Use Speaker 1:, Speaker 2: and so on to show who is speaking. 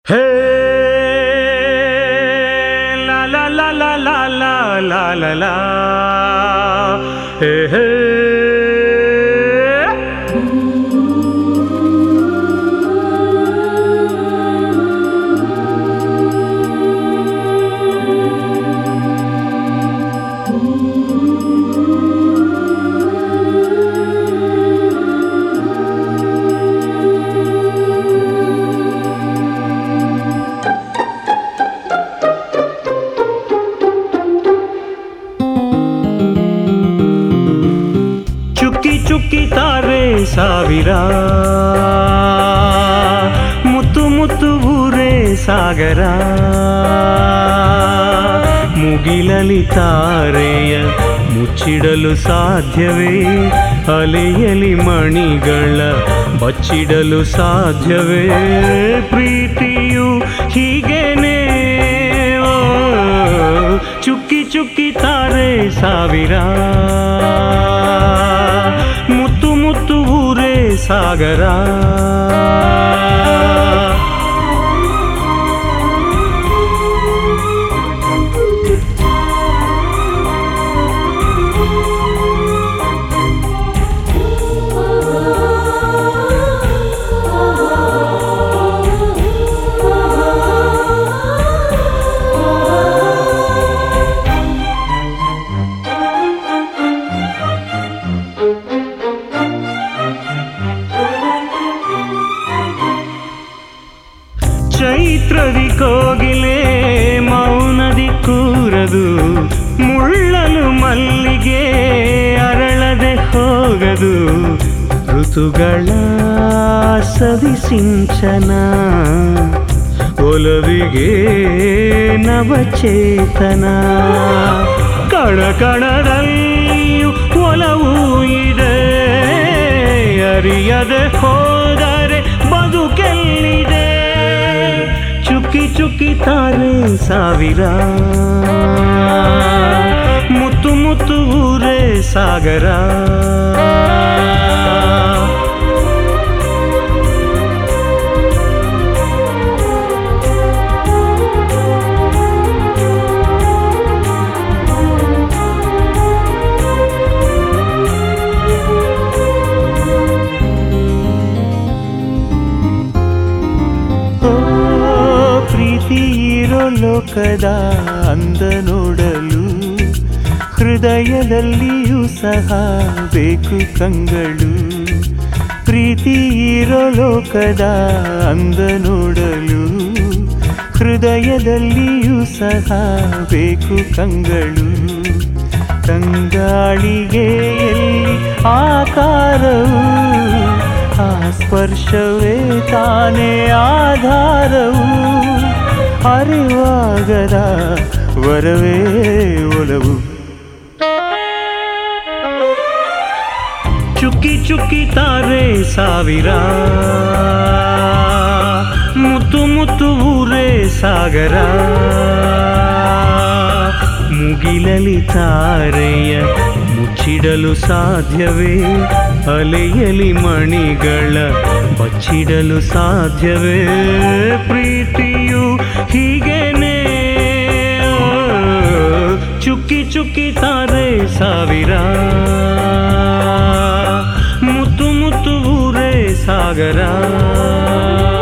Speaker 1: ಹೇ ಲಾ ಲಾ ಲಾ ಲಾ ಲಾ ಲಾ ಲಾ ಲಾ ಲಾ ಹೇ ಹೇ ಚುಕ್ಕಿ ಚುಕ್ಕಿ ತಾರೆ ಸಾವಿರ ಮುತ್ತು ಮುತ್ತು ಊರೇ ಸಾಗರ ಮುಗಿಲಲಿ ತಾರೆಯ ಮುಚ್ಚಿಡಲು ಸಾಧ್ಯವೇ ಅಲೆಯಲಿ ಮಣಿಗಳ ಬಚ್ಚಿಡಲು ಸಾಧ್ಯವೇ ಪ್ರೀತಿಯು ಹೀಗೇನೆ ಚುಕ್ಕಿ ಚುಕ್ಕಿ ತಾರೆ ಸಾವಿರ ಮುತ್ತು ಮುತ್ತು ಊರೇ ಸಾಗರ ಚೈತ್ರದಿ ಕೋಗಿಲೆ ಮೌನದಿ ಕೂರದು ಮುಳ್ಳಲು ಮಲ್ಲಿಗೆ ಅರಳದೆ ಹೋಗದು ಋತುಗಳ ಸವಿ ಸಿಂಚನ ಒಲವಿಗೆ ನವಚೇತನ ಕಣ ಕಣದಲ್ಲಿಯೂ ಒಲವು ಇದೆ ಅರಿಯದೆ ಹೋದರೆ ಬದುಕೆಲ್ಲಿದೆ ಚುಕ್ಕಿ ಚುಕ್ಕಿ ತಾರೆ ಸಾವಿರ ಮುತ್ತು ಮುತ್ತು ಊರೇ ಸಾಗರ ಪ್ರೀತಿಯಿರೋ ಲೋಕದ ಅಂದ ನೋಡಲು ಹೃದಯದಲ್ಲಿಯೂ ಸಹ ಬೇಕು ಕಂಗಳು ಪ್ರೀತಿಯಿರೋ ಲೋಕದ ಅಂದ ನೋಡಲು ಹೃದಯದಲ್ಲಿಯೂ ಸಹ ಬೇಕು ಕಂಗಳು ಕಂಗಾಳಿಗೆ ಎಲ್ಲಿ ಆಕಾರವು ಆ ಸ್ಪರ್ಶವೇ ತಾನೇ ಆಧಾರವು ಅರಿವಾಗದ ವರವೇ ಒಲವು ಚುಕ್ಕಿ ಚುಕ್ಕಿ ತಾರೆ ಸಾವಿರ ಮುತ್ತು ಮುತ್ತು ಊರೇ ಸಾಗರ ಮುಗಿಲಲಿ ತಾರೆಯ ಮುಚ್ಚಿಡಲು ಸಾಧ್ಯವೇ ಅಲೆಯಲಿ ಮಣಿಗಳ ಬಚ್ಚಿಡಲು ಸಾಧ್ಯವೇ ಪ್ರೀತಿಯು ಹೀಗೇನೆ ಚುಕ್ಕಿ ಚುಕ್ಕಿ ತಾರೆ ಸಾವಿರ ಮುತ್ತು ಮುತ್ತು ಊರೇ ಸಾಗರ